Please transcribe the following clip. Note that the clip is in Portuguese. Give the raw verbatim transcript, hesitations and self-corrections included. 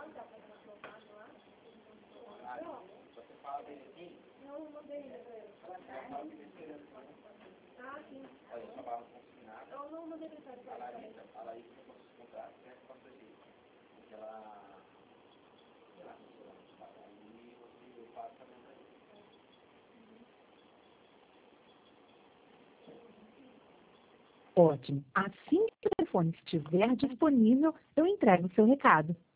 Você fala dele aqui? Não, não mandei ainda pra ele. Ah, sim. Olha, só para consignar. Eu não mandei mensagem pra ela. A Laís não posso se comprar, né? Posso dizer. Porque ela... Ela aí você passa também pra ele. Ótimo. Assim que o telefone estiver disponível, eu entrego o seu recado.